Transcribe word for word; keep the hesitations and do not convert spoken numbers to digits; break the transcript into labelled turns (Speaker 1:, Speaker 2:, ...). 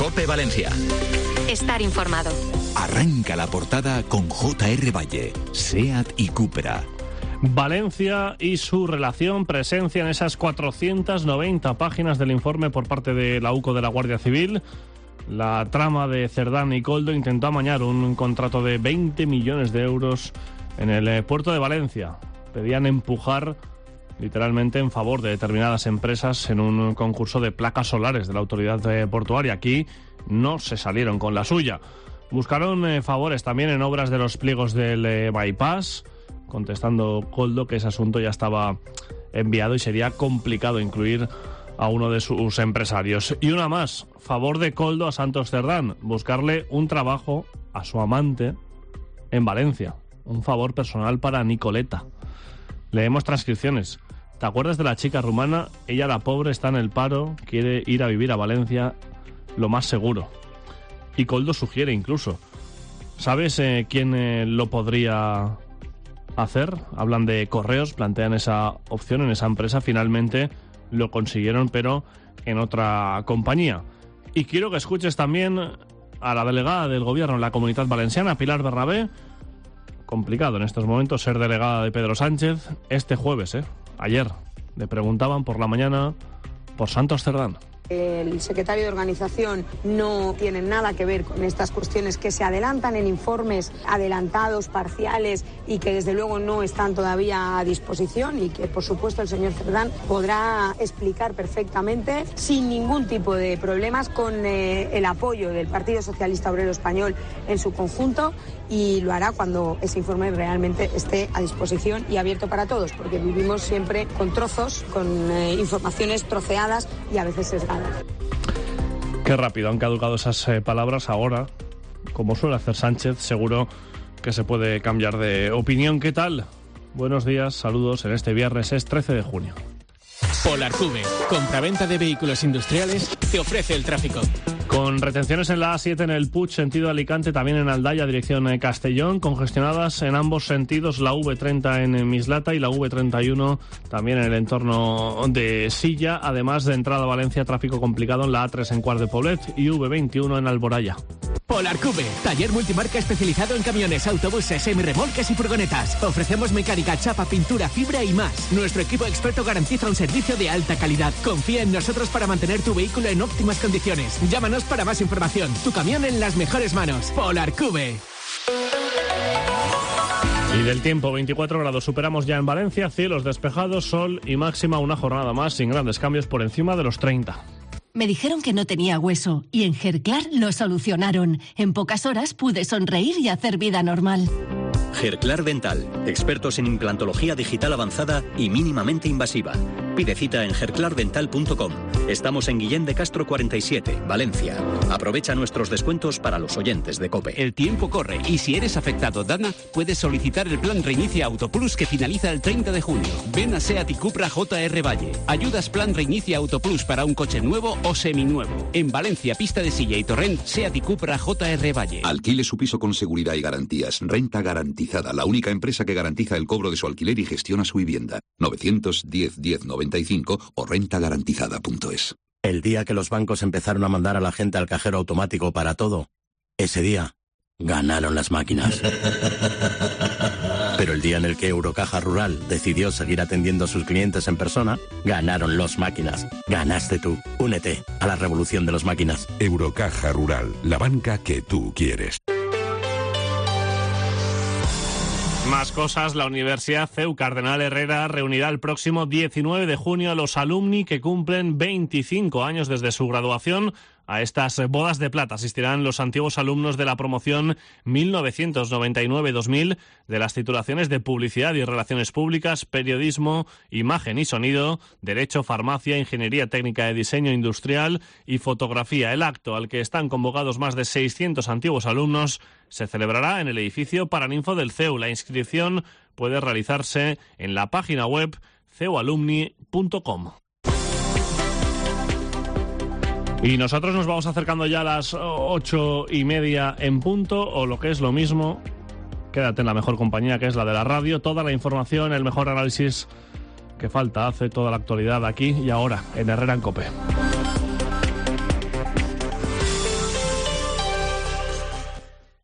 Speaker 1: COPE Valencia.
Speaker 2: Estar informado.
Speaker 1: Arranca la portada con J R Valle, SEAT y Cupra.
Speaker 3: Valencia y su relación, presencia en esas cuatrocientas noventa páginas del informe por parte de la UCO de la Guardia Civil. La trama de Cerdán y Koldo intentó amañar un contrato de veinte millones de euros en el puerto de Valencia. Pedían empujar literalmente en favor de determinadas empresas en un concurso de placas solares de la autoridad portuaria. Aquí no se salieron con la suya. Buscaron eh, favores también en obras de los pliegos del eh, bypass, contestando Koldo que ese asunto ya estaba enviado y sería complicado incluir a uno de sus empresarios. Y una más, favor de Koldo a Santos Cerdán, buscarle un trabajo a su amante en Valencia. Un favor personal para Nicoleta. Leemos transcripciones. ¿Te acuerdas de la chica rumana? Ella, la pobre, está en el paro, quiere ir a vivir a Valencia, lo más seguro. Y Koldo sugiere incluso. ¿Sabes eh, quién eh, lo podría hacer? Hablan de Correos, plantean esa opción en esa empresa. Finalmente lo consiguieron, pero en otra compañía. Y quiero que escuches también a la delegada del gobierno en la Comunidad Valenciana, Pilar Bernabé. Complicado en estos momentos ser delegada de Pedro Sánchez. Este jueves, ¿eh? Ayer, le preguntaban por la mañana por Santos Cerdán.
Speaker 4: El secretario de organización no tiene nada que ver con estas cuestiones que se adelantan en informes adelantados, parciales y que desde luego no están todavía a disposición y que por supuesto el señor Cerdán podrá explicar perfectamente sin ningún tipo de problemas con eh, el apoyo del Partido Socialista Obrero Español en su conjunto, y lo hará cuando ese informe realmente esté a disposición y abierto para todos, porque vivimos siempre con trozos, con eh, informaciones troceadas y a veces sesgadas.
Speaker 3: Qué rápido han caducado esas eh, palabras ahora. Como suele hacer Sánchez, seguro que se puede cambiar de opinión. ¿Qué tal? Buenos días, saludos en este viernes, es trece de junio.
Speaker 5: Polarcube, compraventa de vehículos industriales, te ofrece el tráfico.
Speaker 3: Con retenciones en la A siete en el Puig, sentido Alicante, también en Aldaya, dirección Castellón, congestionadas en ambos sentidos, la V treinta en Mislata y la V treinta y uno también en el entorno de Silla, además de entrada a Valencia, tráfico complicado en la A tres en Quart de Poblet y V veintiuno en Alboraya.
Speaker 5: Polarcube, taller multimarca especializado en camiones, autobuses, semirremolques y furgonetas. Ofrecemos mecánica, chapa, pintura, fibra y más. Nuestro equipo experto garantiza un servicio de alta calidad. Confía en nosotros para mantener tu vehículo en óptimas condiciones. Llámanos para más información. Tu camión en las mejores manos. Polarcube.
Speaker 3: Y del tiempo, veinticuatro grados superamos ya en Valencia, cielos despejados, sol y máxima una jornada más sin grandes cambios por encima de los treinta.
Speaker 6: Me dijeron que no tenía hueso y en Gerclar lo solucionaron. En pocas horas pude sonreír y hacer vida normal.
Speaker 7: Gerclar Dental, expertos en implantología digital avanzada y mínimamente invasiva. Pide cita en gerclar dental punto com. Estamos en Guillén de Castro cuarenta y siete, Valencia. Aprovecha nuestros descuentos para los oyentes de COPE.
Speaker 8: El tiempo corre y si eres afectado Dana, puedes solicitar el plan Reinicia Auto Plus que finaliza el treinta de junio. Ven a SEAT y Cupra J R Valle. Ayudas plan Reinicia Auto Plus para un coche nuevo o seminuevo. En Valencia, Pista de Silla y Torrent, SEAT y Cupra J R Valle.
Speaker 9: Alquile su piso con seguridad y garantías. Renta garantizada, la única empresa que garantiza el cobro de su alquiler y gestiona su vivienda. novecientos diez diez noventa y cinco o renta garantizada punto es.
Speaker 10: El día que los bancos empezaron a mandar a la gente al cajero automático para todo, ese día ganaron las máquinas. Pero el día en el que Eurocaja Rural decidió seguir atendiendo a sus clientes en persona, ganaron los máquinas. Ganaste tú. Únete a la revolución de los máquinas.
Speaker 11: Eurocaja Rural, la banca que tú quieres.
Speaker 3: Más cosas, la Universidad C E U Cardenal Herrera reunirá el próximo diecinueve de junio a los alumni que cumplen veinticinco años desde su graduación. A estas bodas de plata asistirán los antiguos alumnos de la promoción mil novecientos noventa y nueve dos mil de las titulaciones de Publicidad y Relaciones Públicas, Periodismo, Imagen y Sonido, Derecho, Farmacia, Ingeniería Técnica de Diseño Industrial y Fotografía. El acto, al que están convocados más de seiscientos antiguos alumnos, se celebrará en el edificio Paraninfo del C E U. La inscripción puede realizarse en la página web ceualumni punto com. Y nosotros nos vamos acercando ya a las ocho y media en punto, o lo que es lo mismo, quédate en la mejor compañía, que es la de la radio. Toda la información, el mejor análisis que falta hace, toda la actualidad aquí y ahora en Herrera en COPE.